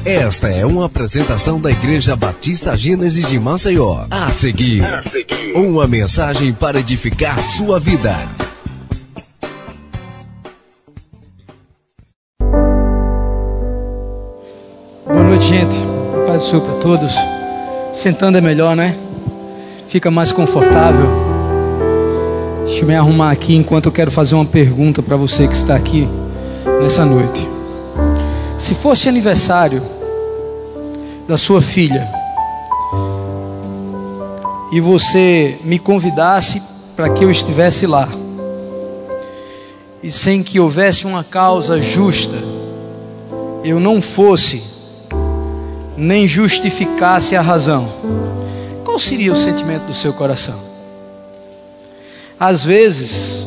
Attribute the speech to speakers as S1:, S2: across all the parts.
S1: Esta é uma apresentação da Igreja Batista Gênesis de Maceió. A seguir, uma mensagem para edificar sua vida.
S2: Boa noite, gente. Paz do Senhor para todos. Sentando é melhor, né? Fica mais confortável. Deixa eu me arrumar aqui enquanto eu quero fazer uma pergunta para você que está aqui nessa noite. Se fosse aniversário da sua filha e você me convidasse para que eu estivesse lá, e sem que houvesse uma causa justa, eu não fosse nem justificasse a razão, qual seria o sentimento do seu coração? Às vezes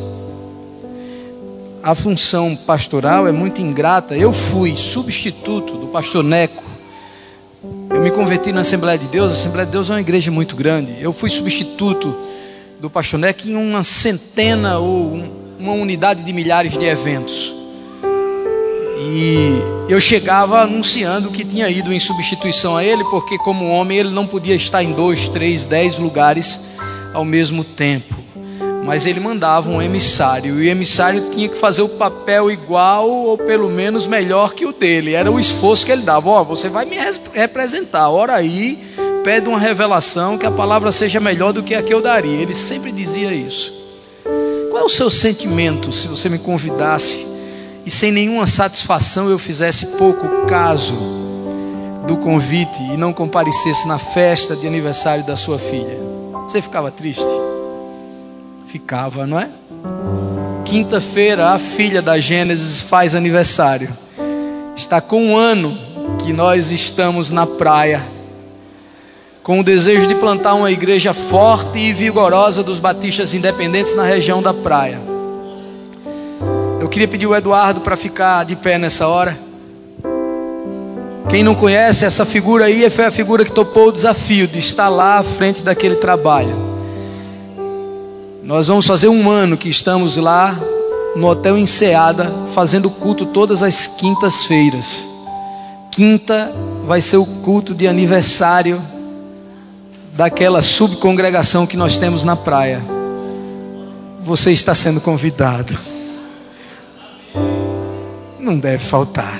S2: a função pastoral é muito ingrata. Eu fui substituto do pastor Neco. Eu me converti na Assembleia de Deus. A Assembleia de Deus é uma igreja muito grande. Eu fui substituto do pastor Neco em uma centena ou uma unidade de milhares de eventos. E eu chegava anunciando que tinha ido em substituição a ele, porque como homem ele não podia estar em 2, 3, 10 lugares ao mesmo tempo. Mas ele mandava um emissário, e o emissário tinha que fazer o papel igual ou pelo menos melhor que o dele. Era o esforço que ele dava. Você vai me representar, ora aí, pede uma revelação, que a palavra seja melhor do que a que eu daria. Ele sempre dizia isso. Qual é o seu sentimento se você me convidasse e sem nenhuma satisfação eu fizesse pouco caso do convite e não comparecesse na festa de aniversário da sua filha? Você ficava triste? Ficava, não é? Quinta-feira a filha da Gênesis faz aniversário. Está com um ano que nós estamos na praia, com o desejo de plantar uma igreja forte e vigorosa dos batistas independentes na região da praia. Eu queria pedir o Eduardo para ficar de pé nessa hora. Quem não conhece essa figura aí, foi a figura que topou o desafio de estar lá à frente daquele trabalho. Nós vamos fazer um ano que estamos lá no Hotel Enseada, fazendo culto todas as quintas-feiras. Quinta vai ser o culto de aniversário daquela subcongregação que nós temos na praia. Você está sendo convidado. Não deve faltar.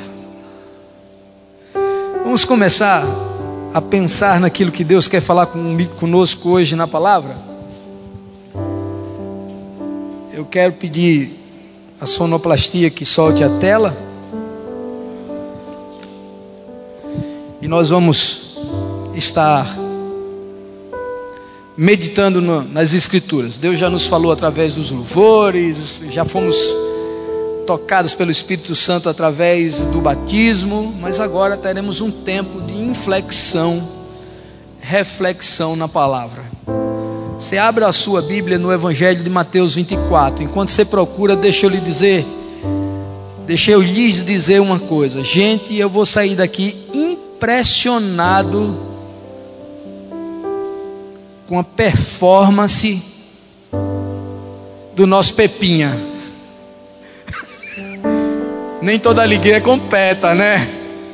S2: Vamos começar a pensar naquilo que Deus quer falar conosco hoje na palavra. Eu quero pedir a sonoplastia que solte a tela. E nós vamos estar meditando nas Escrituras. Deus já nos falou através dos louvores, já fomos tocados pelo Espírito Santo através do batismo, mas agora teremos um tempo de inflexão, reflexão na palavra. Você abre a sua Bíblia no Evangelho de Mateus 24. Enquanto você procura, deixa eu lhes dizer uma coisa. Gente, eu vou sair daqui impressionado com a performance do nosso Pepinha. Nem toda alegria completa, né?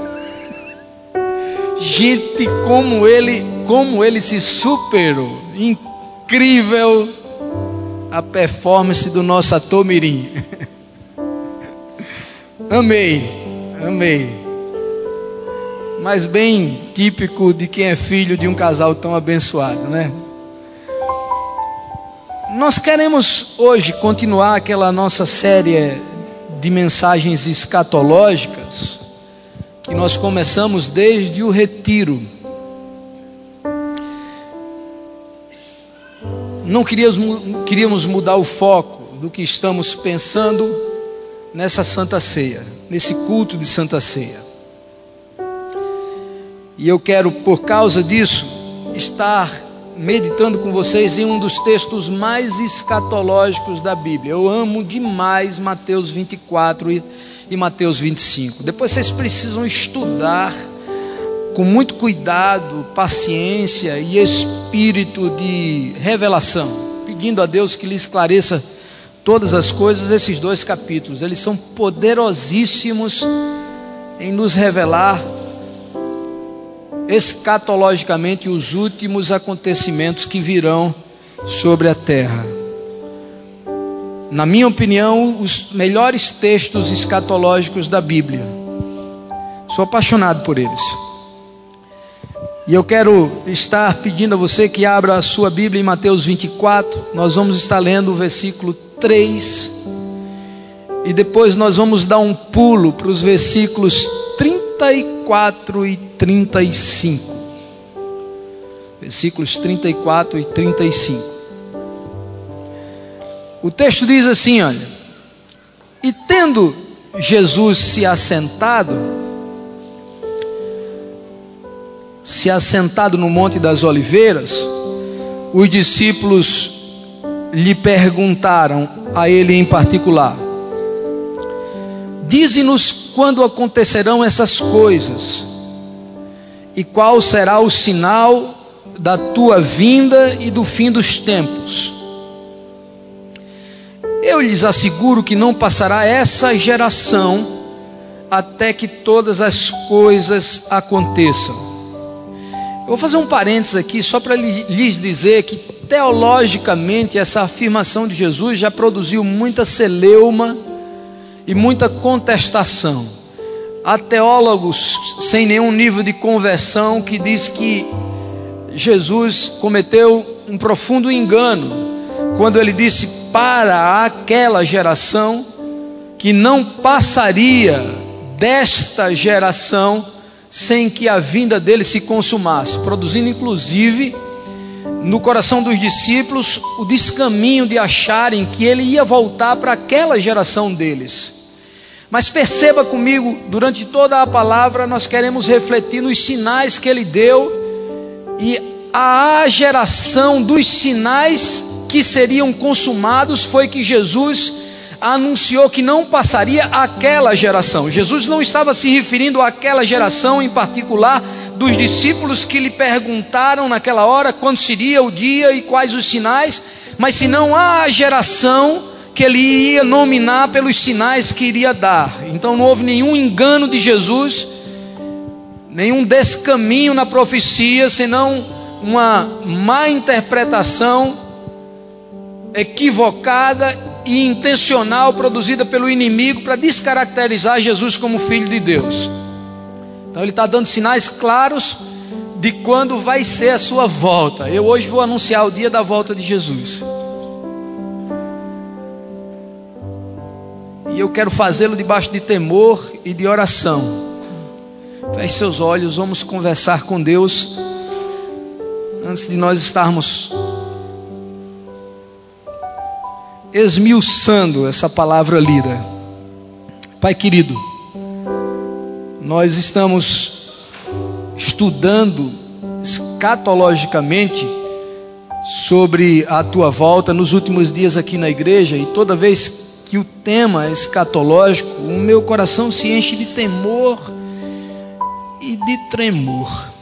S2: Gente, como ele se superou. Incrível a performance do nosso ator mirim. Amei. Mas bem típico de quem é filho de um casal tão abençoado, né? Nós queremos hoje continuar aquela nossa série de mensagens escatológicas que nós começamos desde o retiro. Não queríamos mudar o foco do que estamos pensando nessa Santa Ceia, nesse culto de Santa Ceia. E eu quero, por causa disso, estar meditando com vocês em um dos textos mais escatológicos da Bíblia. Eu amo demais Mateus 24 e Mateus 25. Depois vocês precisam estudar com muito cuidado, paciência e espírito de revelação, pedindo a Deus que lhe esclareça todas as coisas. Esses dois capítulos, eles são poderosíssimos em nos revelar escatologicamente os últimos acontecimentos que virão sobre a terra. Na minha opinião, os melhores textos escatológicos da Bíblia. Sou apaixonado por eles. E eu quero estar pedindo a você que abra a sua Bíblia em Mateus 24. Nós vamos estar lendo o versículo 3. E depois nós vamos dar um pulo para os versículos 34 e 35. Versículos 34 e 35. O texto diz assim, olha: e tendo Jesus se assentado no Monte das Oliveiras, os discípulos lhe perguntaram a ele em particular: dize-nos quando acontecerão essas coisas, e qual será o sinal da tua vinda e do fim dos tempos? Eu lhes asseguro que não passará essa geração até que todas as coisas aconteçam. Eu vou fazer um parênteses aqui só para lhes dizer que teologicamente essa afirmação de Jesus já produziu muita celeuma e muita contestação. Há teólogos sem nenhum nível de conversão que diz que Jesus cometeu um profundo engano quando ele disse para aquela geração que não passaria desta geração sem que a vinda dele se consumasse, produzindo inclusive no coração dos discípulos o descaminho de acharem que ele ia voltar para aquela geração deles. Mas perceba comigo, durante toda a palavra nós queremos refletir nos sinais que ele deu, e a geração dos sinais que seriam consumados foi que Jesus anunciou que não passaria aquela geração. Jesus não estava se referindo àquela geração em particular dos discípulos que lhe perguntaram naquela hora quando seria o dia e quais os sinais, mas senão a geração que ele iria nominar pelos sinais que iria dar. Então não houve nenhum engano de Jesus, nenhum descaminho na profecia, senão uma má interpretação equivocada e intencional produzida pelo inimigo para descaracterizar Jesus como filho de Deus. Então ele está dando sinais claros de quando vai ser a sua volta. Eu hoje vou anunciar o dia da volta de Jesus, e eu quero fazê-lo debaixo de temor e de oração. Feche seus olhos, vamos conversar com Deus antes de nós estarmos esmiuçando essa palavra lida. Pai querido, nós estamos estudando escatologicamente sobre a tua volta nos últimos dias aqui na igreja, e toda vez que o tema é escatológico, o meu coração se enche de temor e de tremor.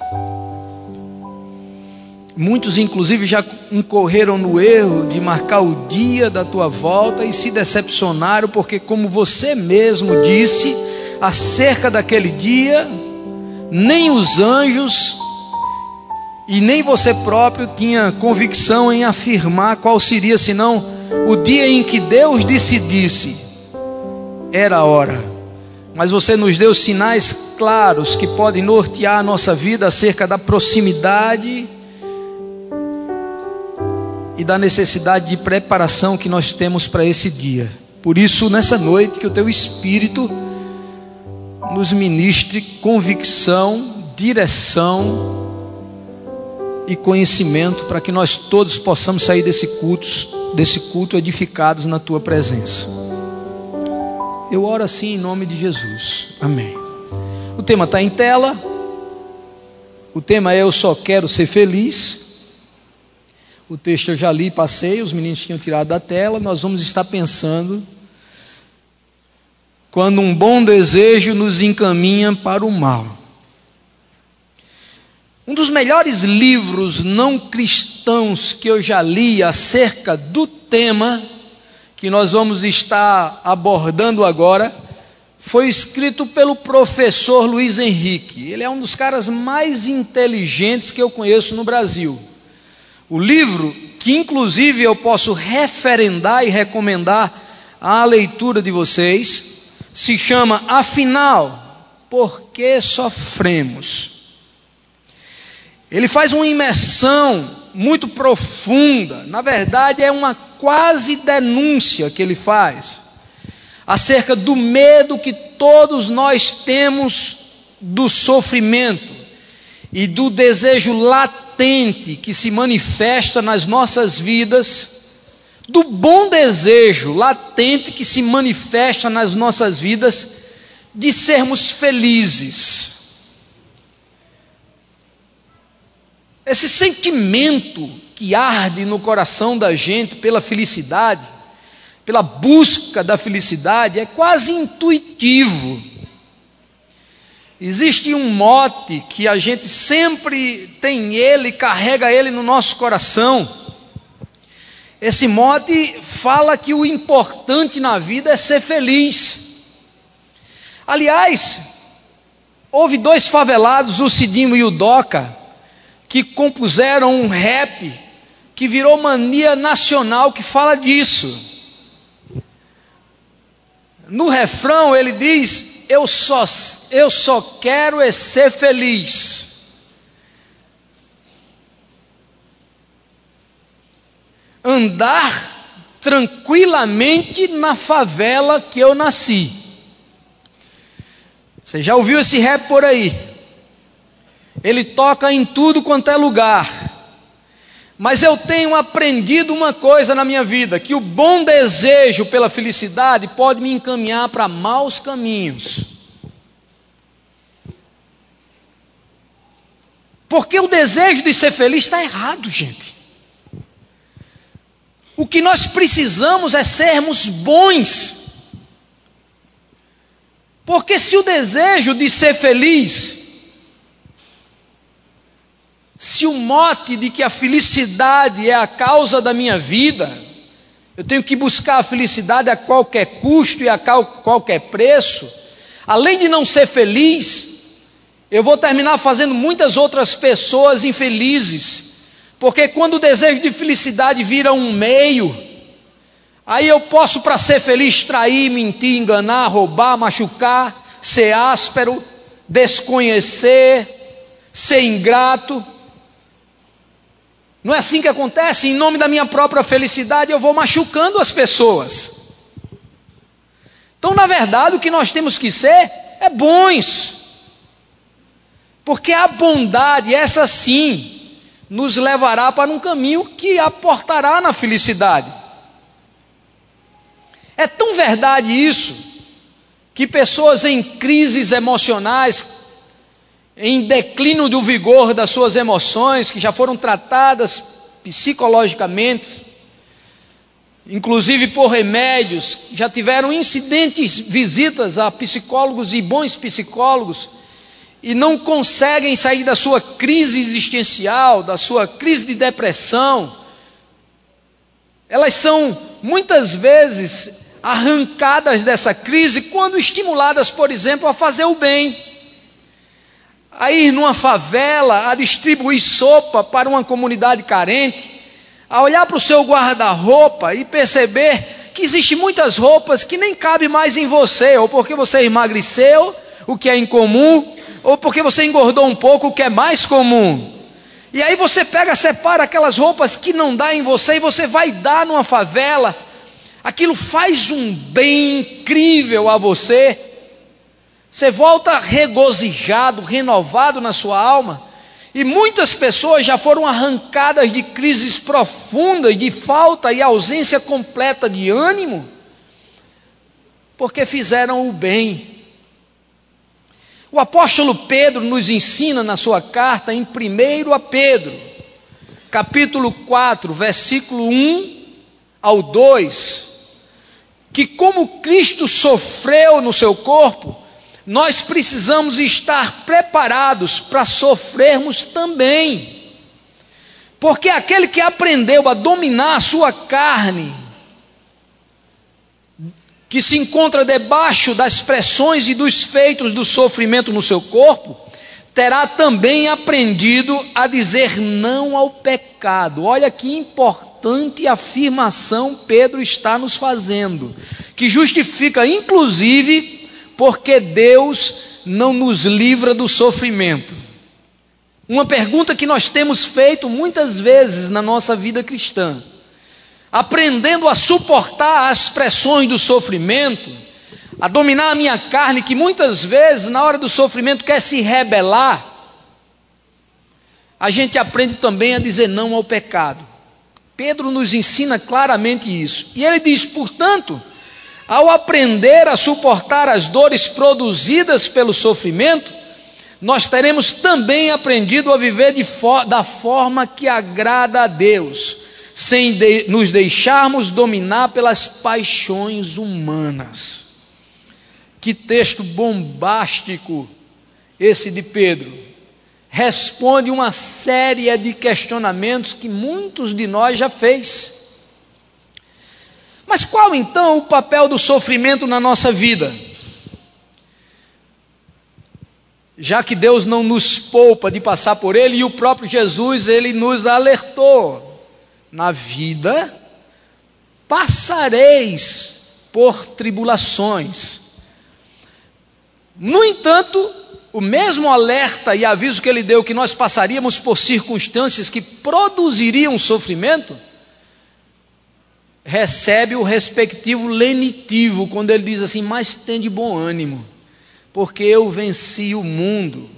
S2: Muitos inclusive já incorreram no erro de marcar o dia da tua volta e se decepcionaram, porque como você mesmo disse acerca daquele dia, nem os anjos e nem você próprio tinha convicção em afirmar qual seria, senão o dia em que Deus decidisse era a hora. Mas você nos deu sinais claros que podem nortear a nossa vida acerca da proximidade e da necessidade de preparação que nós temos para esse dia. Por isso, nessa noite, que o teu Espírito nos ministre convicção, direção e conhecimento, para que nós todos possamos sair desse culto edificados na tua presença. Eu oro assim em nome de Jesus, amém. O tema está em tela. O tema é: eu só quero ser feliz. O texto eu já li, passei, os meninos tinham tirado da tela. Nós vamos estar pensando quando um bom desejo nos encaminha para o mal. Um dos melhores livros não cristãos que eu já li acerca do tema que nós vamos estar abordando agora foi escrito pelo professor Luiz Henrique. Ele é um dos caras mais inteligentes que eu conheço no Brasil. O livro, que inclusive eu posso referendar e recomendar à leitura de vocês, se chama Afinal, por que sofremos? Ele faz uma imersão muito profunda, na verdade é uma quase denúncia que ele faz, acerca do medo que todos nós temos do sofrimento e do desejo latente que se manifesta nas nossas vidas, do bom desejo latente que se manifesta nas nossas vidas de sermos felizes. Esse sentimento que arde no coração da gente pela felicidade, pela busca da felicidade, é quase intuitivo. Existe um mote que a gente sempre tem ele, carrega ele no nosso coração. Esse mote fala que o importante na vida é ser feliz. Aliás, houve dois favelados, o Cidinho e o Doca, que compuseram um rap que virou mania nacional, que fala disso. No refrão ele diz: eu só quero é ser feliz. Andar tranquilamente na favela que eu nasci. Você já ouviu esse rap por aí? Ele toca em tudo quanto é lugar. Mas eu tenho aprendido uma coisa na minha vida, que o bom desejo pela felicidade pode me encaminhar para maus caminhos. Porque o desejo de ser feliz está errado, gente. O que nós precisamos é sermos bons. Porque se o desejo de ser feliz, se o mote de que a felicidade é a causa da minha vida, eu tenho que buscar a felicidade a qualquer custo e a qualquer preço, além de não ser feliz, eu vou terminar fazendo muitas outras pessoas infelizes, porque quando o desejo de felicidade vira um meio, aí eu posso, para ser feliz, trair, mentir, enganar, roubar, machucar, ser áspero, desconhecer, ser ingrato. Não é assim que acontece? Em nome da minha própria felicidade eu vou machucando as pessoas. Então, na verdade, o que nós temos que ser é bons, porque a bondade, essa sim, nos levará para um caminho que aportará na felicidade. É tão verdade isso, que pessoas em crises emocionais, em declínio do vigor das suas emoções, que já foram tratadas psicologicamente, inclusive por remédios, já tiveram incidentes, visitas a psicólogos e bons psicólogos, e não conseguem sair da sua crise existencial, da sua crise de depressão. Elas são muitas vezes arrancadas dessa crise quando estimuladas, por exemplo, a fazer o bem, a ir numa favela, a distribuir sopa para uma comunidade carente, a olhar para o seu guarda-roupa e perceber que existem muitas roupas que nem cabem mais em você, ou porque você emagreceu, o que é incomum, ou porque você engordou um pouco, o que é mais comum. E aí você pega, separa aquelas roupas que não dá em você e você vai dar numa favela. Aquilo faz um bem incrível a você. Você volta regozijado, renovado na sua alma. E muitas pessoas já foram arrancadas de crises profundas, de falta e ausência completa de ânimo, porque fizeram o bem. O apóstolo Pedro nos ensina na sua carta em 1 a Pedro, capítulo 4, versículo 1 ao 2, que como Cristo sofreu no seu corpo, nós precisamos estar preparados para sofrermos também, porque aquele que aprendeu a dominar a sua carne, que se encontra debaixo das pressões e dos feitos do sofrimento no seu corpo, terá também aprendido a dizer não ao pecado. Olha que importante afirmação Pedro está nos fazendo, que justifica inclusive porque Deus não nos livra do sofrimento. Uma pergunta que nós temos feito muitas vezes na nossa vida cristã, aprendendo a suportar as pressões do sofrimento, a dominar a minha carne, que muitas vezes na hora do sofrimento quer se rebelar, a gente aprende também a dizer não ao pecado. Pedro nos ensina claramente isso, e ele diz, portanto, ao aprender a suportar as dores produzidas pelo sofrimento, nós teremos também aprendido a viver da forma que agrada a Deus, sem nos deixarmos dominar pelas paixões humanas. Que texto bombástico esse de Pedro. Responde uma série de questionamentos que muitos de nós já fez. Mas qual então o papel do sofrimento na nossa vida? Já que Deus não nos poupa de passar por ele, e o próprio Jesus, ele nos alertou: na vida passareis por tribulações. No entanto, o mesmo alerta e aviso que ele deu, que nós passaríamos por circunstâncias que produziriam sofrimento, recebe o respectivo lenitivo, quando ele diz assim: mas tende bom ânimo, porque eu venci o mundo.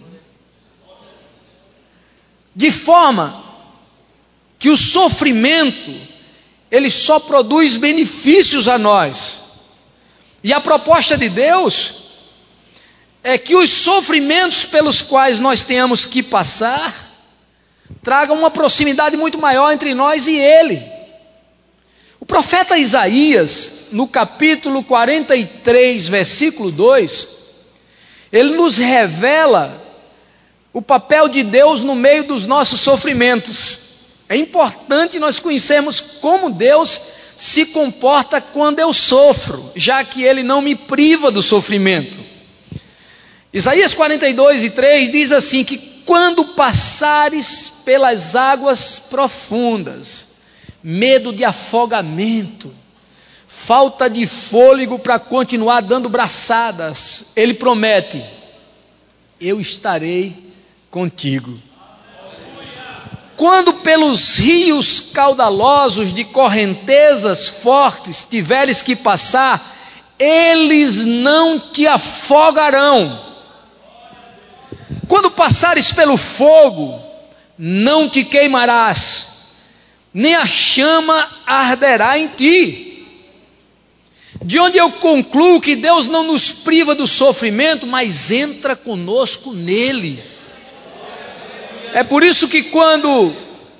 S2: De forma que o sofrimento, ele só produz benefícios a nós. E a proposta de Deus é que os sofrimentos pelos quais nós tenhamos que passar tragam uma proximidade muito maior entre nós e Ele. O profeta Isaías, no capítulo 43, versículo 2, ele nos revela o papel de Deus no meio dos nossos sofrimentos. É importante nós conhecermos como Deus se comporta quando eu sofro, já que Ele não me priva do sofrimento. Isaías 42:3 diz assim, que quando passares pelas águas profundas, medo de afogamento, falta de fôlego para continuar dando braçadas, Ele promete: eu estarei contigo. Quando pelos rios caudalosos de correntezas fortes tiveres que passar, eles não te afogarão. Quando passares pelo fogo, não te queimarás, nem a chama arderá em ti. De onde eu concluo que Deus não nos priva do sofrimento, mas entra conosco nele. É por isso que quando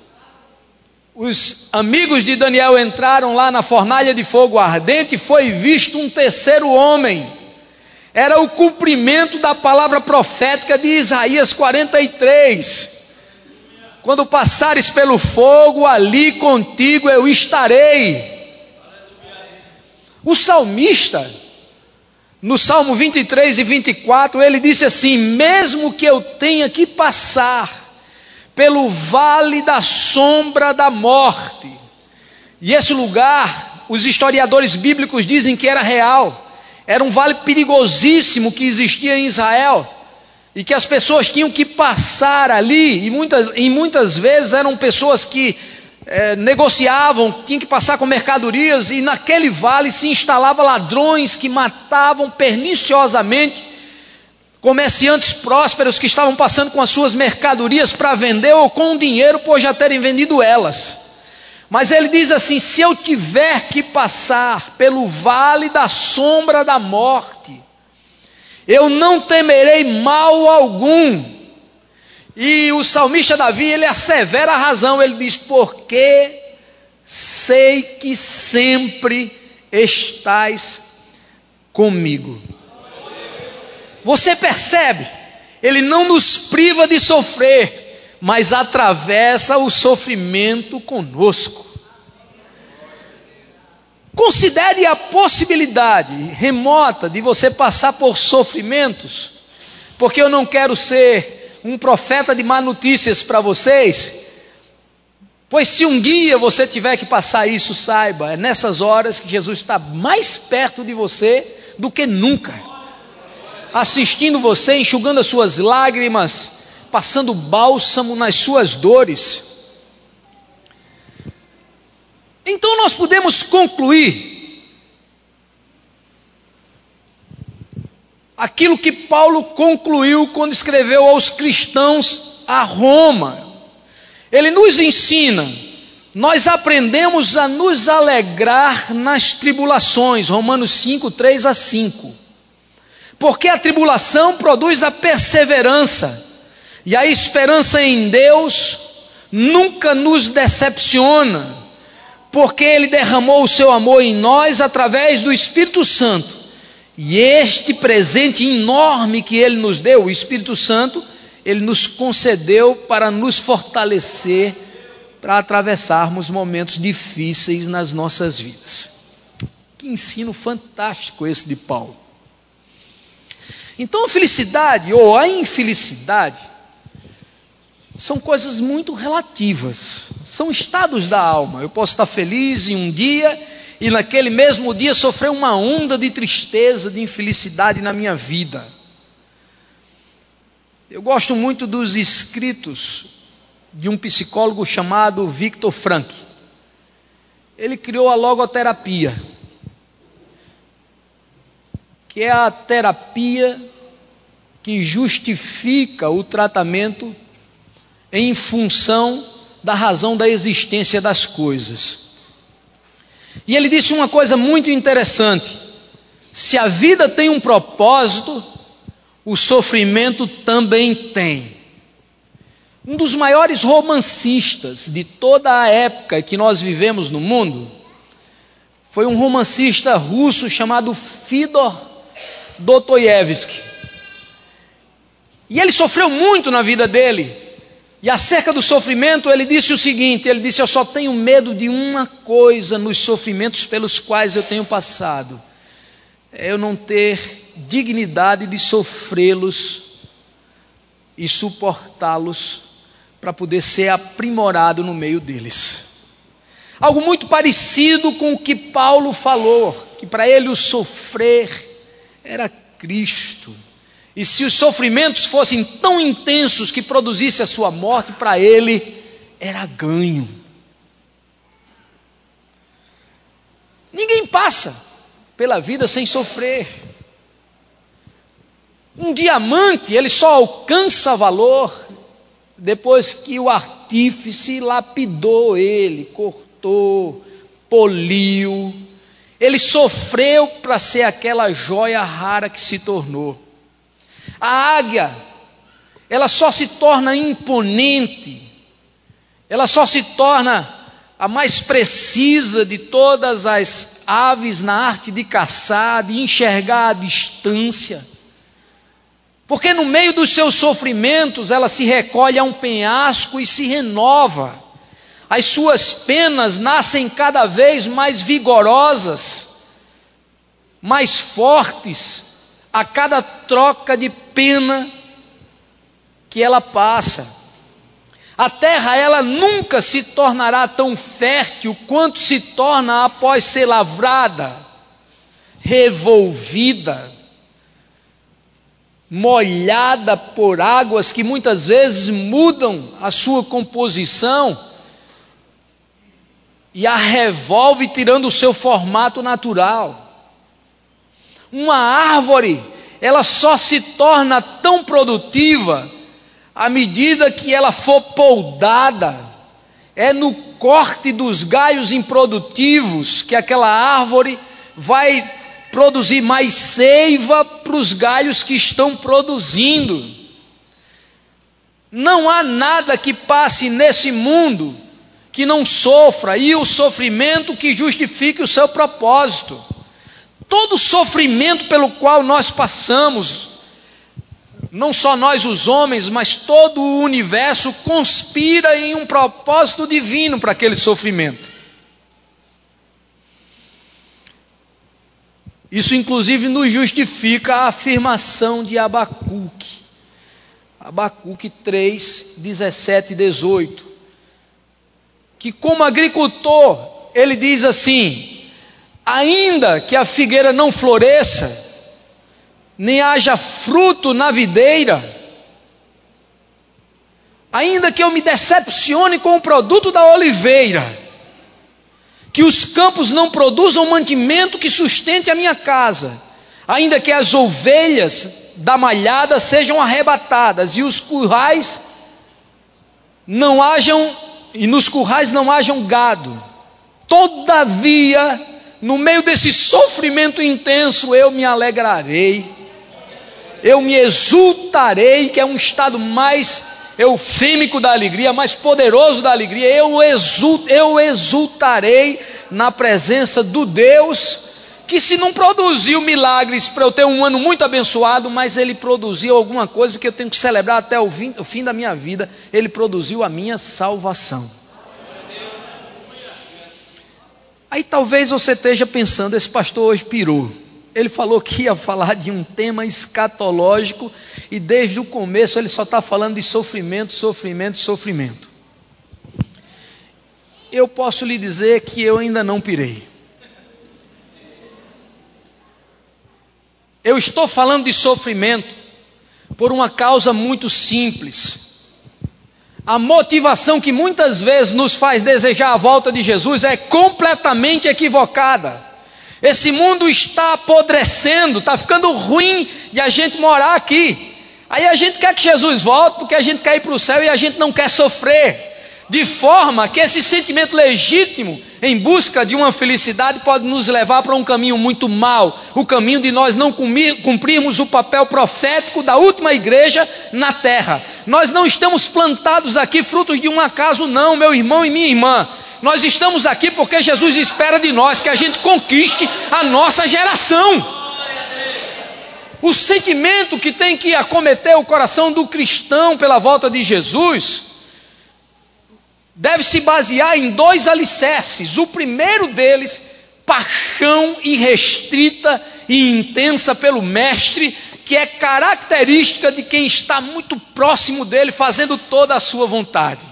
S2: os amigos de Daniel entraram lá na fornalha de fogo ardente, foi visto um terceiro homem. Era o cumprimento da palavra profética de Isaías 43. Quando passares pelo fogo, ali contigo eu estarei. O salmista, no Salmo 23 e 24, ele disse assim: mesmo que eu tenha que passar pelo vale da sombra da morte. E esse lugar, os historiadores bíblicos dizem que era real. Era um vale perigosíssimo que existia em Israel, e que as pessoas tinham que passar ali, e muitas vezes eram pessoas que negociavam, tinham que passar com mercadorias, e naquele vale se instalavam ladrões que matavam perniciosamente comerciantes prósperos que estavam passando com as suas mercadorias para vender, ou com dinheiro por já terem vendido elas. Mas ele diz assim: se eu tiver que passar pelo vale da sombra da morte, eu não temerei mal algum. E o salmista Davi, ele assevera a razão, ele diz: porque sei que sempre estás comigo. Você percebe? Ele não nos priva de sofrer, mas atravessa o sofrimento conosco. Considere a possibilidade remota de você passar por sofrimentos, porque eu não quero ser um profeta de má notícias para vocês, pois se um dia você tiver que passar isso, saiba, é nessas horas que Jesus está mais perto de você do que nunca, assistindo você, enxugando as suas lágrimas, passando bálsamo nas suas dores. Então nós podemos concluir aquilo que Paulo concluiu quando escreveu aos cristãos a Roma. Ele nos ensina, nós aprendemos a nos alegrar nas tribulações, Romanos 5, 3 a 5, porque a tribulação produz a perseverança, e a esperança em Deus nunca nos decepciona, porque Ele derramou o seu amor em nós através do Espírito Santo, e este presente enorme que Ele nos deu, o Espírito Santo, Ele nos concedeu para nos fortalecer, para atravessarmos momentos difíceis nas nossas vidas. Que ensino fantástico esse de Paulo. Então a felicidade ou a infelicidade são coisas muito relativas, são estados da alma. Eu posso estar feliz em um dia e naquele mesmo dia sofrer uma onda de tristeza, de infelicidade na minha vida. Eu gosto muito dos escritos de um psicólogo chamado Viktor Frankl. Ele criou a logoterapia, que é a terapia que justifica o tratamento em função da razão da existência das coisas. E ele disse uma coisa muito interessante: se a vida tem um propósito, o sofrimento também tem. Um dos maiores romancistas de toda a época que nós vivemos no mundo foi um romancista russo chamado Fyodor Dostoiévski. E ele sofreu muito na vida dele. E acerca do sofrimento ele disse o seguinte, ele disse: eu só tenho medo de uma coisa nos sofrimentos pelos quais eu tenho passado, é eu não ter dignidade de sofrê-los e suportá-los para poder ser aprimorado no meio deles. Algo muito parecido com o que Paulo falou, que para ele o sofrer era Cristo. E se os sofrimentos fossem tão intensos que produzisse a sua morte, para ele era ganho. Ninguém passa pela vida sem sofrer. Um diamante, ele só alcança valor depois que o artífice lapidou ele, cortou, poliu. Ele sofreu para ser aquela joia rara que se tornou. A águia, ela só se torna imponente, ela só se torna a mais precisa de todas as aves na arte de caçar, de enxergar a distância, porque no meio dos seus sofrimentos ela se recolhe a um penhasco e se renova. As suas penas nascem cada vez mais vigorosas, mais fortes, a cada troca de pena que ela passa. A terra, ela nunca se tornará tão fértil quanto se torna após ser lavrada, revolvida, molhada por águas que muitas vezes mudam a sua composição e a revolve, tirando o seu formato natural. Uma árvore, ela só se torna tão produtiva à medida que ela for poldada. É no corte dos galhos improdutivos que aquela árvore vai produzir mais seiva para os galhos que estão produzindo. Não há nada que passe nesse mundo que não sofra, e o sofrimento que justifique o seu propósito. Todo sofrimento pelo qual nós passamos, não só nós os homens, mas todo o universo conspira em um propósito divino para aquele sofrimento. Isso inclusive nos justifica a afirmação de Abacuque. Abacuque 3, 17 e 18. Que como agricultor, ele diz assim: ainda que a figueira não floresça, nem haja fruto na videira, ainda que eu me decepcione com o produto da oliveira, que os campos não produzam mantimento que sustente a minha casa, ainda que as ovelhas da malhada sejam arrebatadas e os currais não hajam, e nos currais não hajam gado, todavia, no meio desse sofrimento intenso, eu me alegrarei, eu me exultarei, que é um estado mais eufêmico da alegria, mais poderoso da alegria. Eu exultarei na presença do Deus que, se não produziu milagres para eu ter um ano muito abençoado, mas ele produziu alguma coisa que eu tenho que celebrar até o fim da minha vida. Ele produziu a minha salvação. Aí talvez você esteja pensando: esse pastor hoje pirou. Ele falou que ia falar de um tema escatológico e desde o começo ele só está falando de sofrimento, sofrimento, sofrimento. Eu posso lhe dizer que eu ainda não pirei. Eu estou falando de sofrimento por uma causa muito simples. A motivação que muitas vezes nos faz desejar a volta de Jesus é completamente equivocada. Esse mundo está apodrecendo, está ficando ruim de a gente morar aqui. Aí a gente quer que Jesus volte porque a gente quer ir para o céu e a gente não quer sofrer. De forma que esse sentimento legítimo em busca de uma felicidade pode nos levar para um caminho muito mau. O caminho de nós não cumprirmos o papel profético da última igreja na terra. Nós não estamos plantados aqui frutos de um acaso não, meu irmão e minha irmã. Nós estamos aqui porque Jesus espera de nós que a gente conquiste a nossa geração. O sentimento que tem que acometer o coração do cristão pela volta de Jesus deve se basear em dois alicerces. O primeiro deles, paixão irrestrita e intensa pelo Mestre, que é característica de quem está muito próximo dele, fazendo toda a sua vontade.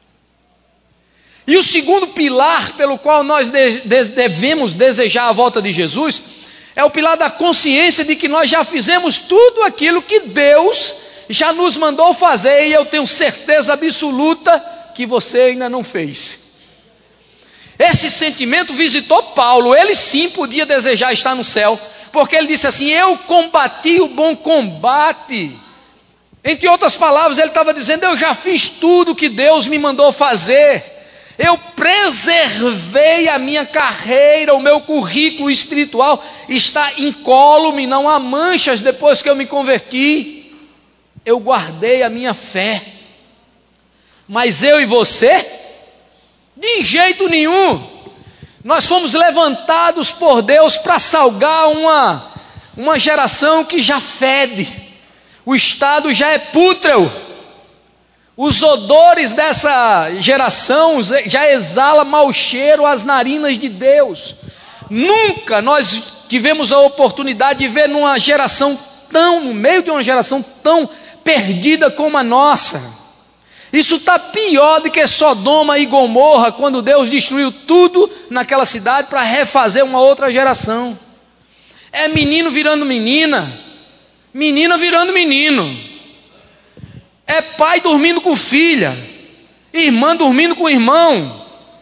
S2: E o segundo pilar pelo qual nós devemos desejar a volta de Jesus é o pilar da consciência de que nós já fizemos tudo aquilo que Deus já nos mandou fazer, e eu tenho certeza absoluta que você ainda não fez. Esse sentimento visitou Paulo. Ele sim podia desejar estar no céu, porque ele disse assim: eu combati o bom combate. Entre outras palavras, ele estava dizendo: eu já fiz tudo que Deus me mandou fazer. Eu preservei a minha carreira, o meu currículo espiritual está incólume, não há manchas depois que eu me converti. Eu guardei a minha fé. Mas eu e você, de jeito nenhum. Nós fomos levantados por Deus para salgar uma geração que já fede. O estado já é pútreo. Os odores dessa geração já exala mau cheiro às narinas de Deus. Nunca nós tivemos a oportunidade de ver no meio de uma geração tão perdida como a nossa. Isso está pior do que Sodoma e Gomorra, quando Deus destruiu tudo naquela cidade para refazer uma outra geração. É menino virando menina, menina virando menino. É pai dormindo com filha, irmã dormindo com irmão,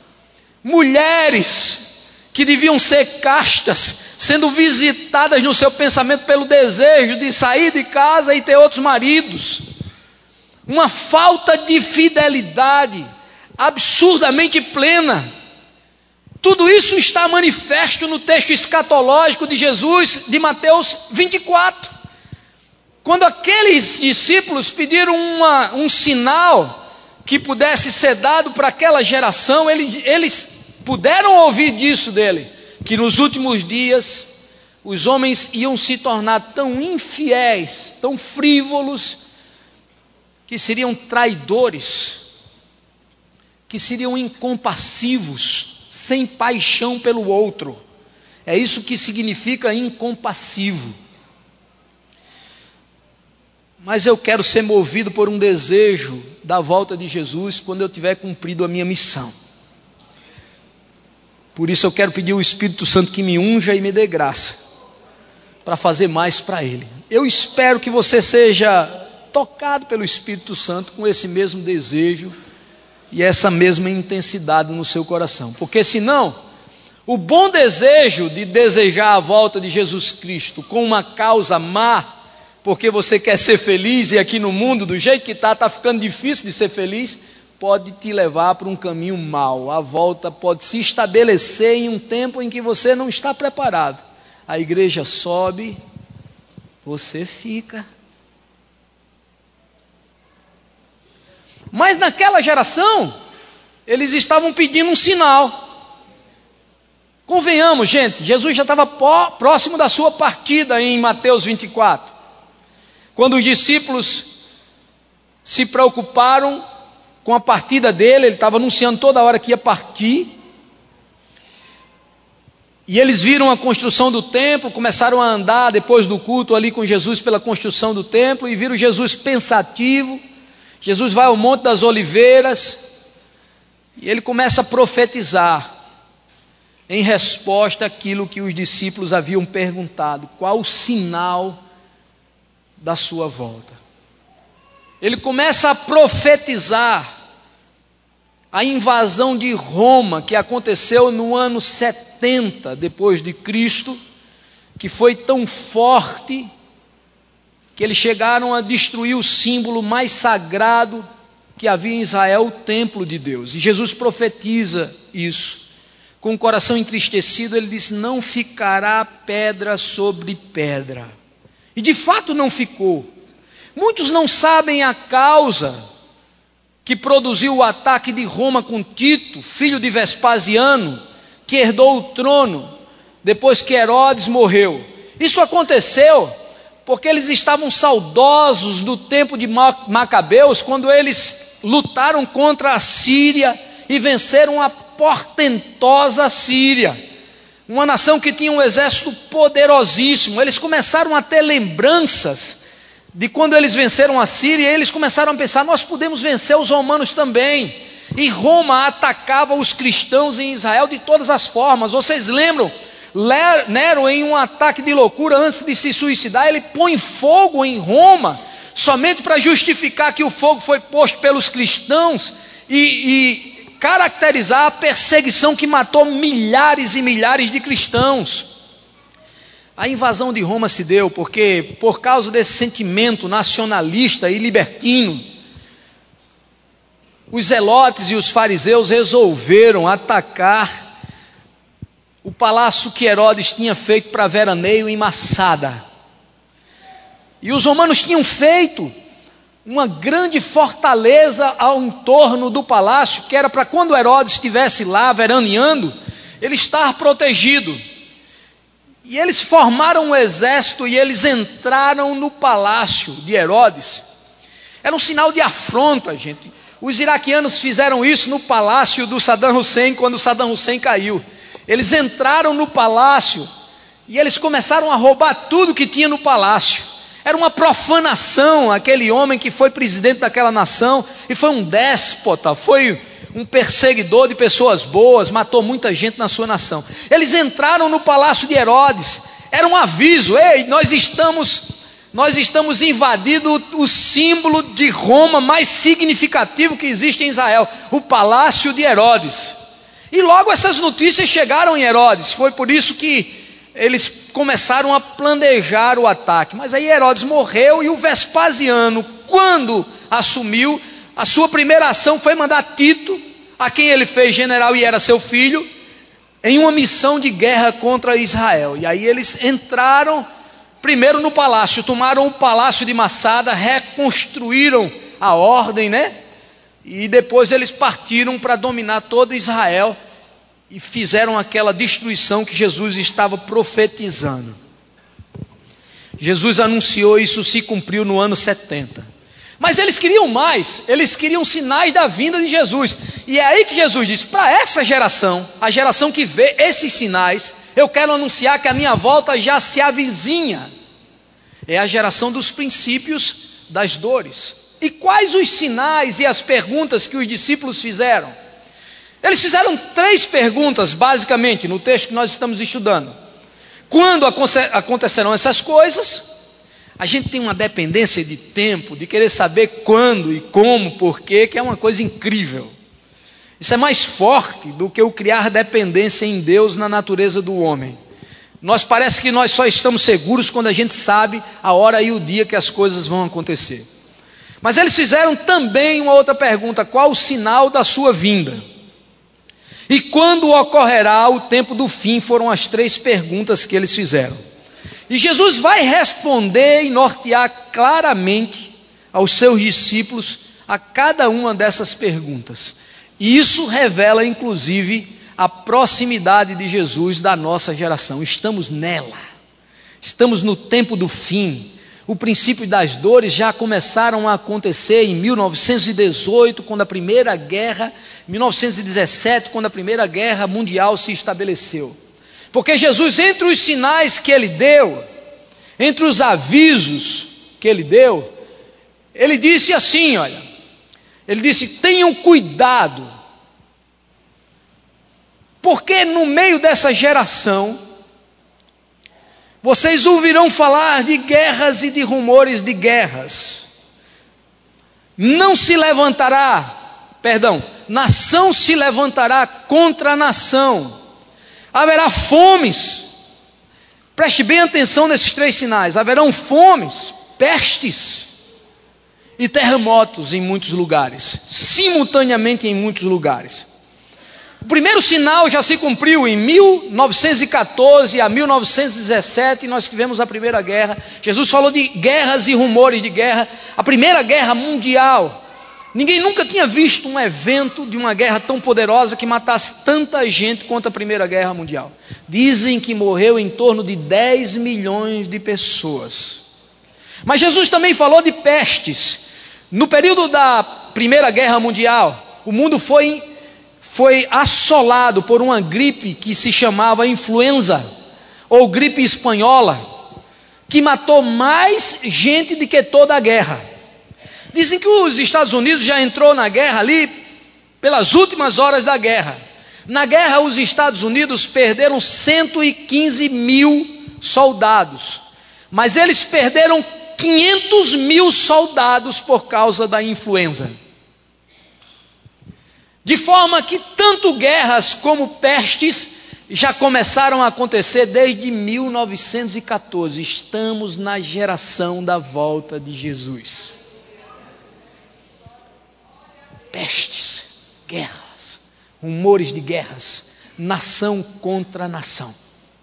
S2: mulheres que deviam ser castas, sendo visitadas no seu pensamento pelo desejo de sair de casa e ter outros maridos. Uma falta de fidelidade absurdamente plena. Tudo isso está manifesto no texto escatológico de Jesus, de Mateus 24. Quando aqueles discípulos pediram um sinal que pudesse ser dado para aquela geração, eles puderam ouvir disso dele, que nos últimos dias os homens iam se tornar tão infiéis, tão frívolos, que seriam traidores, que seriam incompassivos, sem paixão pelo outro. É isso que significa incompassivo. Mas eu quero ser movido por um desejo da volta de Jesus quando eu tiver cumprido a minha missão. Por isso eu quero pedir ao Espírito Santo que me unja e me dê graça para fazer mais para Ele. Eu espero que você seja tocado pelo Espírito Santo com esse mesmo desejo e essa mesma intensidade no seu coração. Porque senão, o bom desejo de desejar a volta de Jesus Cristo com uma causa má, porque você quer ser feliz e aqui no mundo, do jeito que está ficando difícil de ser feliz, pode te levar para um caminho mau. A volta pode se estabelecer em um tempo em que você não está preparado. A igreja sobe, você fica. Mas naquela geração, eles estavam pedindo um sinal. Convenhamos, gente, Jesus já estava próximo da sua partida em Mateus 24. Quando os discípulos se preocuparam com a partida dele, ele estava anunciando toda hora que ia partir. E eles viram a construção do templo, começaram a andar depois do culto ali com Jesus pela construção do templo, e viram Jesus pensativo. Jesus vai ao Monte das Oliveiras, e ele começa a profetizar, em resposta àquilo que os discípulos haviam perguntado: qual o sinal da sua volta? Ele começa a profetizar a invasão de Roma, que aconteceu no ano 70 depois de Cristo, que foi tão forte que eles chegaram a destruir o símbolo mais sagrado que havia em Israel, o templo de Deus. E Jesus profetiza isso. Com o coração entristecido, ele diz: não ficará pedra sobre pedra. E de fato não ficou. Muitos não sabem a causa que produziu o ataque de Roma com Tito, filho de Vespasiano, que herdou o trono depois que Herodes morreu. Isso aconteceu porque eles estavam saudosos do tempo de Macabeus, quando eles lutaram contra a Síria e venceram a portentosa Síria, uma nação que tinha um exército poderosíssimo. Eles começaram a ter lembranças de quando eles venceram a Síria, e eles começaram a pensar: nós podemos vencer os romanos também. E Roma atacava os cristãos em Israel de todas as formas. Vocês lembram? Nero, em um ataque de loucura, antes de se suicidar, ele põe fogo em Roma, somente para justificar que o fogo foi posto pelos cristãos e caracterizar a perseguição que matou milhares e milhares de cristãos. A invasão de Roma se deu porque, por causa desse sentimento nacionalista e libertino, os zelotes e os fariseus resolveram atacar o palácio que Herodes tinha feito para veraneio em Massada. E os romanos tinham feito uma grande fortaleza ao entorno do palácio, que era para quando Herodes estivesse lá veraneando, ele estar protegido. E eles formaram um exército e eles entraram no palácio de Herodes. Era um sinal de afronta, gente. Os iraquianos fizeram isso no palácio do Saddam Hussein, quando Saddam Hussein caiu. Eles entraram no palácio e eles começaram a roubar tudo que tinha no palácio. Era uma profanação. Aquele homem que foi presidente daquela nação e foi um déspota, foi um perseguidor de pessoas boas, matou muita gente na sua nação. Eles entraram no palácio de Herodes. Era um aviso: ei, nós estamos invadindo o símbolo de Roma mais significativo que existe em Israel, o palácio de Herodes. E logo essas notícias chegaram em Herodes. Foi por isso que eles começaram a planejar o ataque. Mas aí Herodes morreu, e o Vespasiano, quando assumiu, a sua primeira ação foi mandar Tito, a quem ele fez general e era seu filho, em uma missão de guerra contra Israel. E aí eles entraram primeiro no palácio, tomaram o palácio de Massada, reconstruíram a ordem, E depois eles partiram para dominar todo Israel e fizeram aquela destruição que Jesus estava profetizando. Jesus anunciou, isso se cumpriu no ano 70. Mas eles queriam mais, eles queriam sinais da vinda de Jesus. E é aí que Jesus disse: para essa geração, a geração que vê esses sinais, eu quero anunciar que a minha volta já se avizinha. É a geração dos princípios das dores. E quais os sinais e as perguntas que os discípulos fizeram? Eles fizeram 3 perguntas, basicamente, no texto que nós estamos estudando. Quando acontecerão essas coisas? A gente tem uma dependência de tempo, de querer saber quando e como, porquê, que é uma coisa incrível. Isso é mais forte do que o criar dependência em Deus na natureza do homem. Parece que nós só estamos seguros quando a gente sabe a hora e o dia que as coisas vão acontecer. Mas eles fizeram também uma outra pergunta: qual o sinal da sua vinda? E quando ocorrerá o tempo do fim? Foram as 3 perguntas que eles fizeram. E Jesus vai responder e nortear claramente aos seus discípulos a cada uma dessas perguntas. E isso revela, inclusive, a proximidade de Jesus da nossa geração. Estamos nela, estamos no tempo do fim. O princípio das dores já começaram a acontecer em 1918, quando a Primeira Guerra, 1917, quando a Primeira Guerra Mundial se estabeleceu. Porque Jesus, entre os sinais que Ele deu, entre os avisos que Ele deu, Ele disse assim, olha, Ele disse: tenham cuidado, porque no meio dessa geração, vocês ouvirão falar de guerras e de rumores de guerras. Nação se levantará contra nação. Haverá fomes. Preste bem atenção nesses 3 sinais. Haverão fomes, pestes e terremotos em muitos lugares, simultaneamente em muitos lugares. O primeiro sinal já se cumpriu em 1914 a 1917, nós tivemos a Primeira Guerra. Jesus falou de guerras e rumores de guerra. A Primeira Guerra Mundial, ninguém nunca tinha visto um evento de uma guerra tão poderosa que matasse tanta gente quanto a Primeira Guerra Mundial. Dizem que morreu em torno de 10 milhões de pessoas. Mas Jesus também falou de pestes. No período da Primeira Guerra Mundial, o mundo foi assolado por uma gripe que se chamava influenza, ou gripe espanhola, que matou mais gente do que toda a guerra. Dizem que os Estados Unidos já entrou na guerra ali pelas últimas horas da guerra. Na guerra, os Estados Unidos perderam 115 mil soldados, mas eles perderam 500 mil soldados por causa da influenza. De forma que tanto guerras como pestes já começaram a acontecer desde 1914. Estamos na geração da volta de Jesus. Pestes, guerras, rumores de guerras, nação contra nação.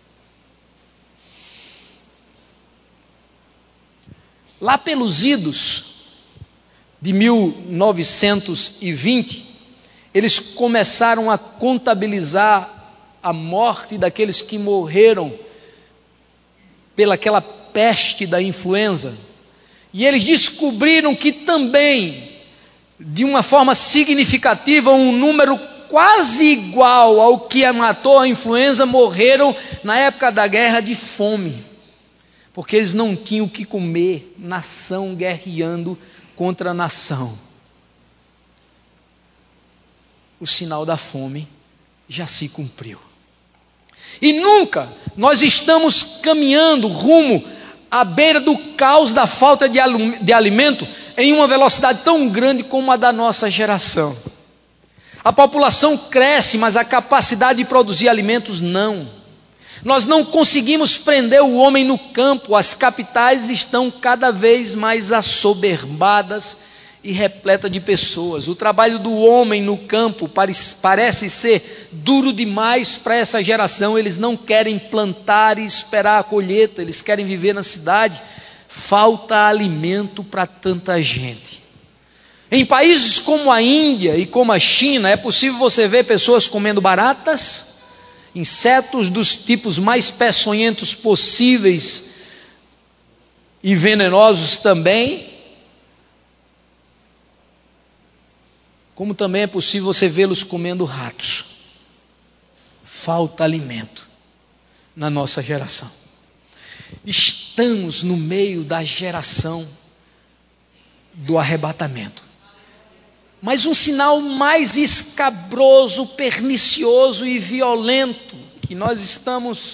S2: Lá pelos idos de 1920, eles começaram a contabilizar a morte daqueles que morreram pelaquela peste da influenza. E eles descobriram que também, de uma forma significativa, um número quase igual ao que matou a influenza, morreram na época da guerra de fome, porque eles não tinham o que comer, nação guerreando contra nação. O sinal da fome já se cumpriu. E nunca nós estamos caminhando rumo à beira do caos da falta de alimento em uma velocidade tão grande como a da nossa geração. A população cresce, mas a capacidade de produzir alimentos não. Nós não conseguimos prender o homem no campo. As capitais estão cada vez mais assoberbadas e repleta de pessoas. O trabalho do homem no campo parece ser duro demais para essa geração. Eles não querem plantar e esperar a colheita, eles querem viver na cidade. Falta alimento para tanta gente. Em países como a Índia e como a China, é possível você ver pessoas comendo baratas, insetos dos tipos mais peçonhentos possíveis e venenosos também, como também é possível você vê-los comendo ratos. Falta alimento. na nossa geração. Estamos no meio da geração do arrebatamento. Mas um sinal mais escabroso, pernicioso e violento que nós estamos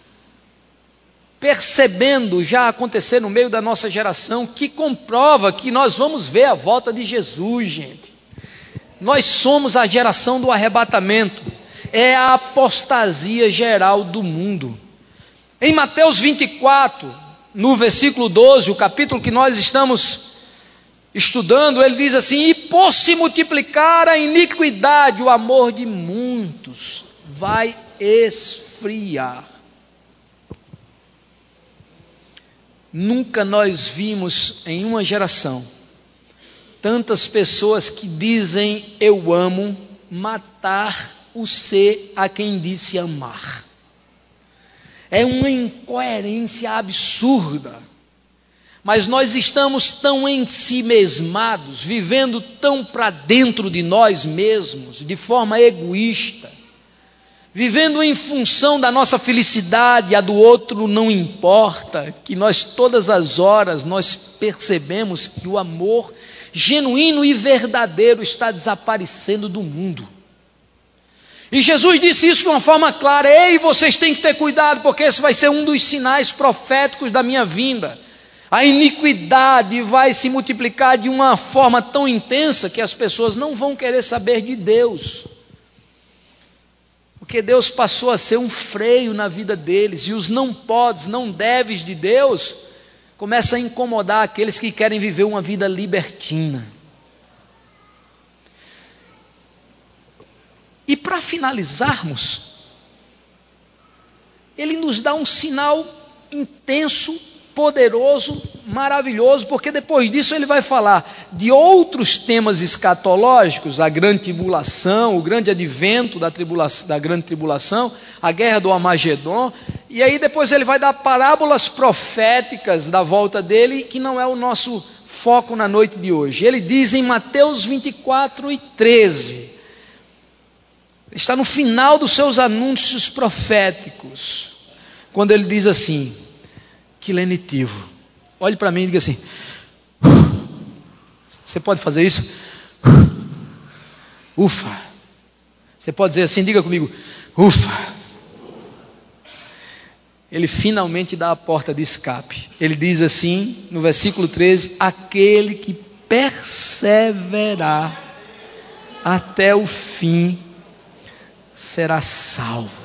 S2: percebendo já acontecer no meio da nossa geração, que comprova que nós vamos ver a volta de Jesus, gente. Nós somos a geração do arrebatamento, é a apostasia geral do mundo. Em Mateus 24, no versículo 12, o capítulo que nós estamos estudando, ele diz assim: e por se multiplicar a iniquidade, o amor de muitos vai esfriar. Nunca nós vimos em uma geração tantas pessoas que dizem eu amo, matar o ser a quem disse amar. É uma incoerência absurda. Mas nós estamos tão ensimesmados, vivendo tão para dentro de nós mesmos, de forma egoísta, vivendo em função da nossa felicidade, a do outro não importa, que nós todas as horas nós percebemos que o amor genuíno e verdadeiro está desaparecendo do mundo. E Jesus disse isso de uma forma clara: ei, vocês têm que ter cuidado, porque esse vai ser um dos sinais proféticos da minha vinda. A iniquidade vai se multiplicar de uma forma tão intensa que as pessoas não vão querer saber de Deus, porque Deus passou a ser um freio na vida deles, e os não podes, não deves de Deus começam a incomodar aqueles que querem viver uma vida libertina. E para finalizarmos, ele nos dá um sinal intenso, poderoso, maravilhoso, porque depois disso ele vai falar de outros temas escatológicos, a grande tribulação, o grande advento da grande tribulação, a guerra do Armagedon, e aí depois ele vai dar parábolas proféticas da volta dele, que não é o nosso foco na noite de hoje. Ele diz em Mateus 24 e 13, está no final dos seus anúncios proféticos, quando ele diz assim: que lenitivo. Olhe para mim e diga assim: você pode fazer isso? Ufa. Você pode dizer assim, diga comigo: ufa. Ele finalmente dá a porta de escape. Ele diz assim, no versículo 13: aquele que perseverar até o fim será salvo.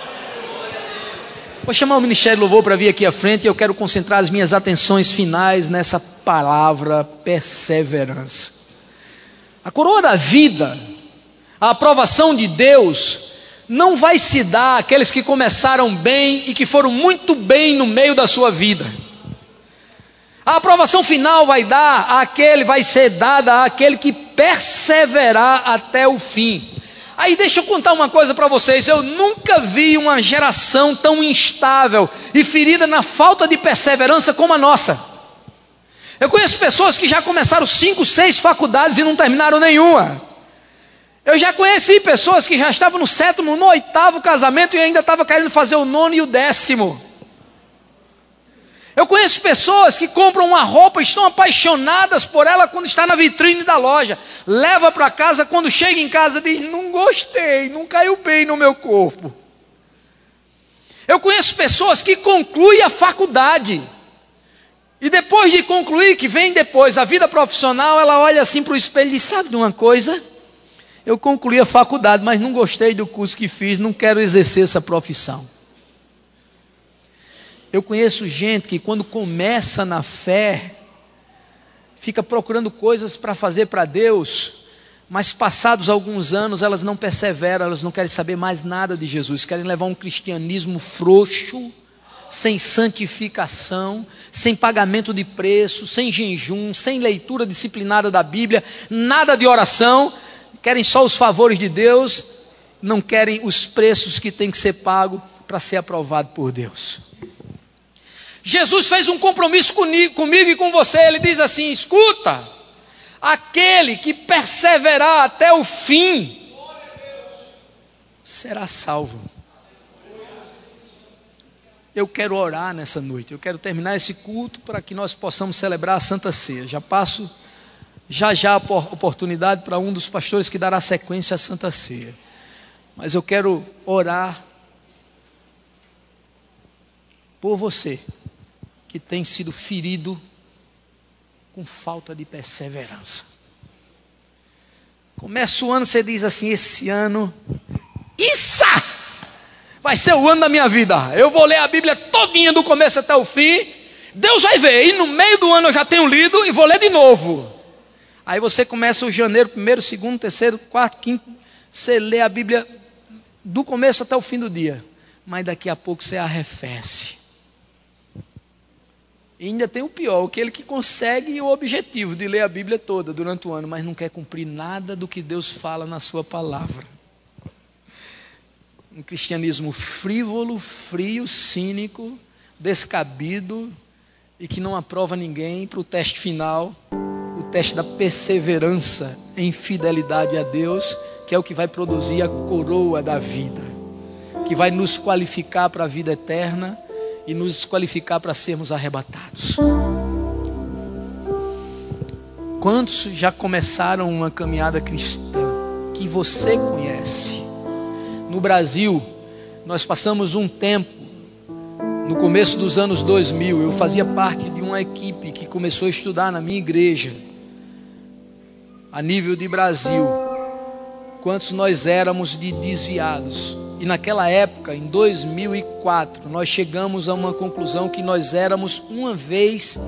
S2: Vou chamar o Ministério Louvor para vir aqui à frente, e eu quero concentrar as minhas atenções finais nessa palavra perseverança. A coroa da vida, a aprovação de Deus, não vai se dar àqueles que começaram bem e que foram muito bem no meio da sua vida. A aprovação final vai ser dada àquele que perseverar até o fim. Aí deixa eu contar uma coisa para vocês: eu nunca vi uma geração tão instável e ferida na falta de perseverança como a nossa. Eu conheço pessoas que já começaram 5, 6 faculdades e não terminaram nenhuma. Eu já conheci pessoas que já estavam no 7º, no 8º casamento e ainda estavam querendo fazer o 9º e o 10º. Eu conheço pessoas que compram uma roupa e estão apaixonadas por ela quando está na vitrine da loja. Leva para casa, quando chega em casa diz: não gostei, não caiu bem no meu corpo. Eu conheço pessoas que concluem a faculdade. E depois de concluir, que vem depois a vida profissional, ela olha assim para o espelho e diz: sabe de uma coisa? Eu concluí a faculdade, mas não gostei do curso que fiz, não quero exercer essa profissão. Eu conheço gente que quando começa na fé, fica procurando coisas para fazer para Deus, mas passados alguns anos elas não perseveram, elas não querem saber mais nada de Jesus, querem levar um cristianismo frouxo, sem santificação, sem pagamento de preço, sem jejum, sem leitura disciplinada da Bíblia, nada de oração, querem só os favores de Deus, não querem os preços que tem que ser pago para ser aprovado por Deus. Jesus fez um compromisso comigo e com você. Ele diz assim: escuta, aquele que perseverar até o fim será salvo. eu quero orar nessa noite. Eu quero terminar esse culto para que nós possamos celebrar a Santa Ceia. Já passo já a oportunidade para um dos pastores que dará sequência à Santa Ceia. Mas eu quero orar por você que tem sido ferido com falta de perseverança. Começa o ano, você diz assim: esse ano, isso vai ser o ano da minha vida. Eu vou ler a Bíblia todinha do começo até o fim. Deus vai ver. E no meio do ano eu já tenho lido e vou ler de novo. Aí você começa o janeiro, 1º, 2º, 3º, 4º, 5º. Você lê a Bíblia do começo até o fim do dia. Mas daqui a pouco você arrefece. E ainda tem o pior, aquele que consegue o objetivo de ler a Bíblia toda durante o ano, mas não quer cumprir nada do que Deus fala na sua palavra. Um cristianismo frívolo, frio, cínico, descabido e que não aprova ninguém para o teste final, o teste da perseverança em fidelidade a Deus, que é o que vai produzir a coroa da vida, que vai nos qualificar para a vida eterna e nos qualificar para sermos arrebatados. Quantos já começaram uma caminhada cristã que você conhece? No Brasil, nós passamos um tempo, no começo dos anos 2000, eu fazia parte de uma equipe que começou a estudar na minha igreja, a nível de Brasil, quantos nós éramos de desviados. E naquela época, em 2004, nós chegamos a uma conclusão que nós éramos 1,5 vez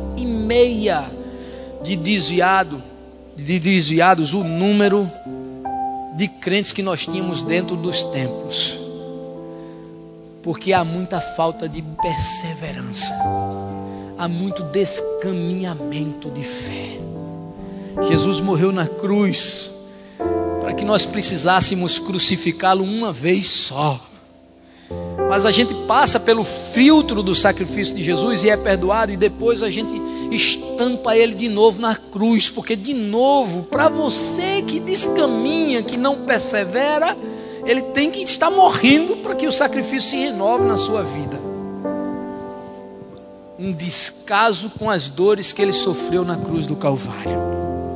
S2: de desviados, o número de crentes que nós tínhamos dentro dos templos. Porque há muita falta de perseverança, há muito descaminhamento de fé. Jesus morreu na cruz para que nós precisássemos crucificá-lo uma vez só. Mas a gente passa pelo filtro do sacrifício de Jesus e é perdoado, e depois a gente estampa ele de novo na cruz, porque de novo, para você que descaminha, que não persevera, ele tem que estar morrendo para que o sacrifício se renove na sua vida. Um descaso com as dores que ele sofreu na cruz do Calvário.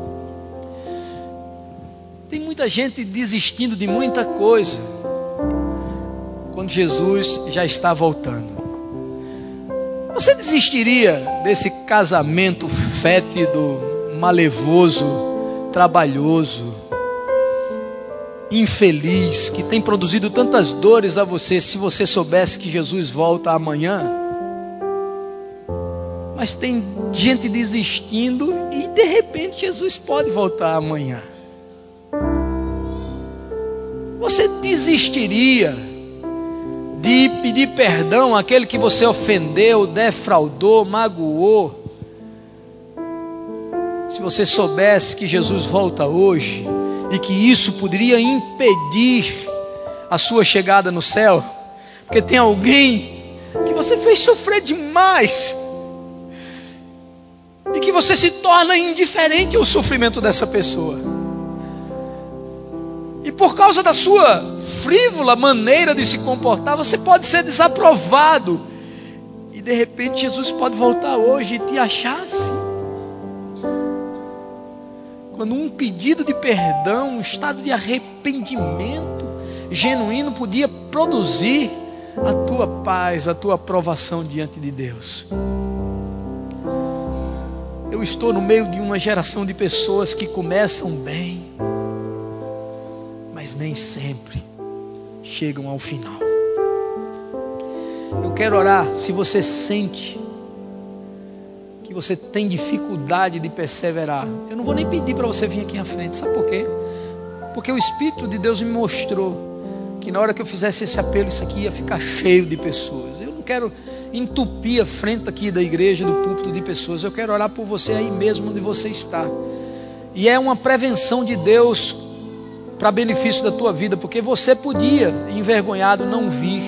S2: Tem muita gente desistindo de muita coisa quando Jesus já está voltando. Você desistiria desse casamento fétido, malevoso, trabalhoso, infeliz, que tem produzido tantas dores a você, se você soubesse que Jesus volta amanhã? Mas tem gente desistindo e de repente Jesus pode voltar amanhã. Você desistiria de pedir perdão àquele que você ofendeu, defraudou, magoou, se você soubesse que Jesus volta hoje e que isso poderia impedir a sua chegada no céu? Porque tem alguém que você fez sofrer demais e que você se torna indiferente ao sofrimento dessa pessoa. E por causa da sua frívola maneira de se comportar, você pode ser desaprovado. E de repente Jesus pode voltar hoje e te achar assim. Quando um pedido de perdão, um estado de arrependimento genuíno podia produzir a tua paz, a tua aprovação diante de Deus. Eu estou no meio de uma geração de pessoas que começam bem, mas nem sempre chegam ao final. Eu quero orar. Se você sente que você tem dificuldade de perseverar, eu não vou nem pedir para você vir aqui à frente. Sabe por quê? Porque o Espírito de Deus me mostrou que na hora que eu fizesse esse apelo, isso aqui ia ficar cheio de pessoas. Eu não quero entupir a frente aqui da igreja, do púlpito de pessoas. Eu quero orar por você aí mesmo onde você está. E é uma prevenção de Deus para benefício da tua vida, porque você podia, envergonhado, não vir,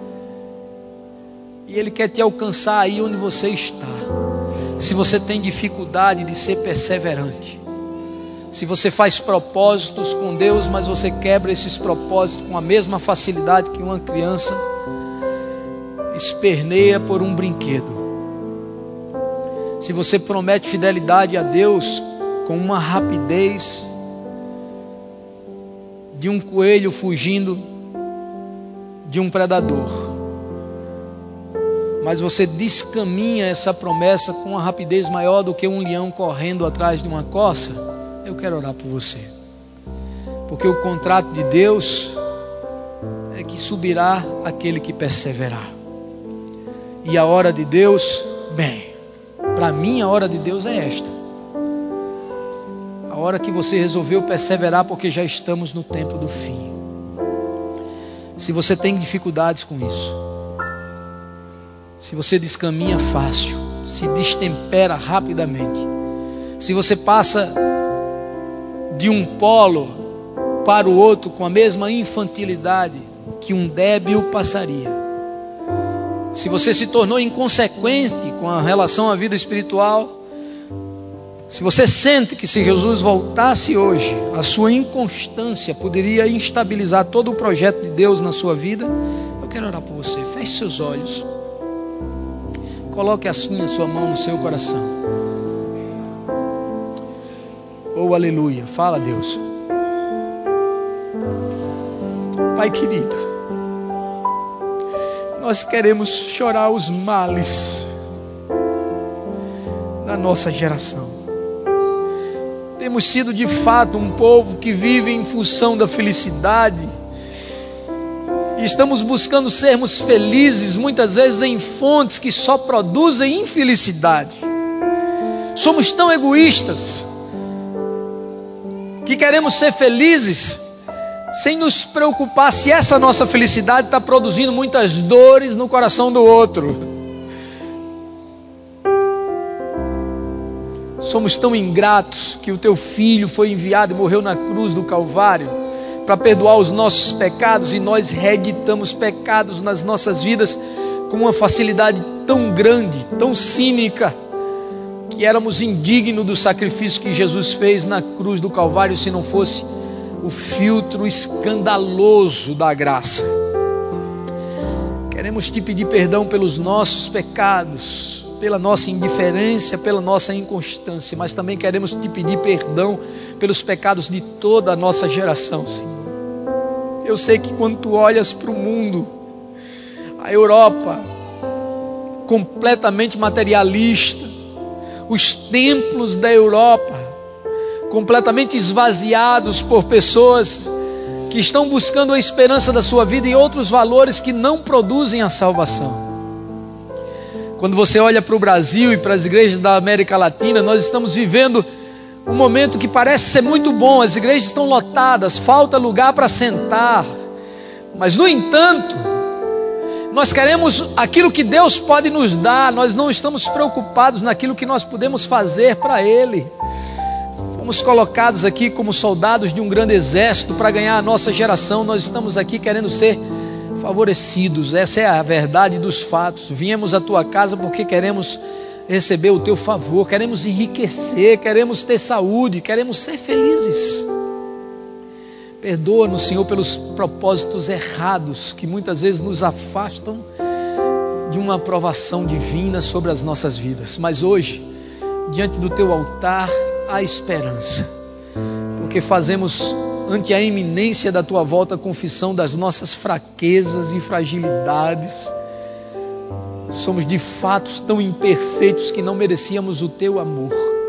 S2: e Ele quer te alcançar aí onde você está. Se você tem dificuldade de ser perseverante, se você faz propósitos com Deus, mas você quebra esses propósitos com a mesma facilidade que uma criança, esperneia por um brinquedo. Se você promete fidelidade a Deus com uma rapidez de um coelho fugindo de um predador, mas você descaminha essa promessa com uma rapidez maior do que um leão correndo atrás de uma corça, eu quero orar por você. Porque o contrato de Deus é que subirá aquele que perseverar. E a hora de Deus, bem, para mim a hora de Deus é esta. A hora que você resolveu perseverar, porque já estamos no tempo do fim. Se você tem dificuldades com isso, se você descaminha fácil, se destempera rapidamente, se você passa de um polo para o outro com a mesma infantilidade que um débil passaria, se você se tornou inconsequente com a relação à vida espiritual, se você sente que se Jesus voltasse hoje, a sua inconstância poderia instabilizar todo o projeto de Deus na sua vida, eu quero orar por você. Feche seus olhos, coloque assim a sua mão no seu coração. Oh, aleluia, fala, Deus. Pai querido, nós queremos chorar os males da nossa geração. Temos sido de fato um povo que vive em função da felicidade, e estamos buscando sermos felizes, muitas vezes em fontes que só produzem infelicidade. Somos tão egoístas que queremos ser felizes sem nos preocupar se essa nossa felicidade está produzindo muitas dores no coração do outro. Somos tão ingratos que o teu filho foi enviado e morreu na cruz do Calvário para perdoar os nossos pecados, e nós reeditamos pecados nas nossas vidas com uma facilidade tão grande, tão cínica, que éramos indignos do sacrifício que Jesus fez na cruz do Calvário, se não fosse o filtro escandaloso da graça. Queremos te pedir perdão pelos nossos pecados, pela nossa indiferença, pela nossa inconstância, mas também queremos te pedir perdão pelos pecados de toda a nossa geração, Senhor. Eu sei que quando tu olhas para o mundo, a Europa completamente materialista, os templos da Europa completamente esvaziados por pessoas que estão buscando a esperança da sua vida em outros valores que não produzem a salvação. Quando você olha para o Brasil e para as igrejas da América Latina, nós estamos vivendo um momento que parece ser muito bom. As igrejas estão lotadas, falta lugar para sentar, mas no entanto, nós queremos aquilo que Deus pode nos dar, nós não estamos preocupados naquilo que nós podemos fazer para Ele. Fomos colocados aqui como soldados de um grande exército para ganhar a nossa geração. Nós estamos aqui querendo ser favorecidos, essa é a verdade dos fatos. Viemos à tua casa porque queremos receber o teu favor, queremos enriquecer, queremos ter saúde, queremos ser felizes. Perdoa-nos, Senhor, pelos propósitos errados que muitas vezes nos afastam de uma aprovação divina sobre as nossas vidas. Mas hoje, diante do teu altar, há esperança, porque fazemos ante a iminência da tua volta confissão das nossas fraquezas e fragilidades. Somos de fato tão imperfeitos que não merecíamos o teu amor,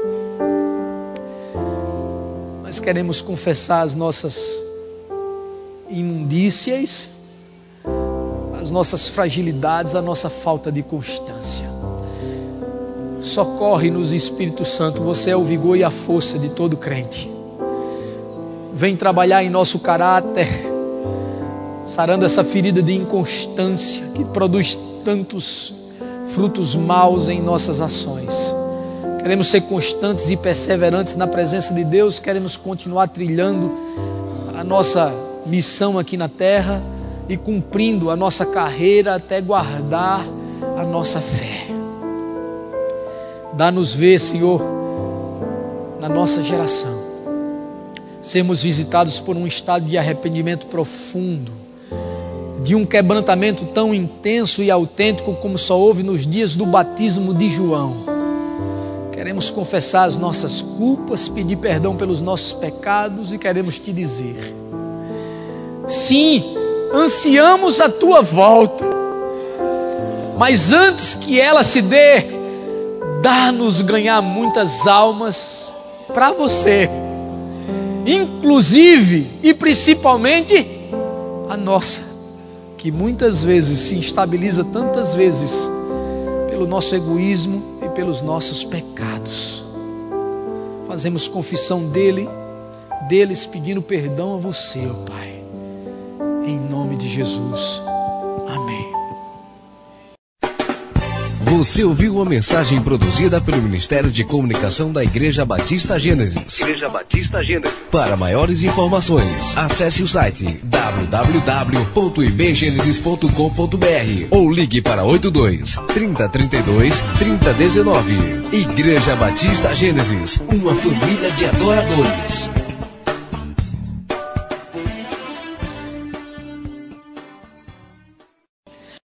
S2: mas queremos confessar as nossas imundícias, as nossas fragilidades, a nossa falta de constância. Socorre-nos, Espírito Santo, você é o vigor e a força de todo crente. Vem trabalhar em nosso caráter, sarando essa ferida de inconstância que produz tantos frutos maus em nossas ações. Queremos ser constantes e perseverantes na presença de Deus, queremos continuar trilhando a nossa missão aqui na terra e cumprindo a nossa carreira até guardar a nossa fé. Dá-nos ver, Senhor, na nossa geração, sermos visitados por um estado de arrependimento profundo, de um quebrantamento tão intenso e autêntico como só houve nos dias do batismo de João. Queremos confessar as nossas culpas, pedir perdão pelos nossos pecados e queremos te dizer: sim, ansiamos a tua volta, mas antes que ela se dê, dá-nos ganhar muitas almas para você, inclusive e principalmente a nossa, que muitas vezes se instabiliza tantas vezes pelo nosso egoísmo e pelos nossos pecados. Fazemos confissão deles pedindo perdão a você, ó Pai, em nome de Jesus, amém.
S1: Você ouviu uma mensagem produzida pelo Ministério de Comunicação da Igreja Batista Gênesis. Igreja Batista Gênesis. Para maiores informações, acesse o site www.ibgenesis.com.br ou ligue para 82 3032 3019. Igreja Batista Gênesis, uma família de adoradores.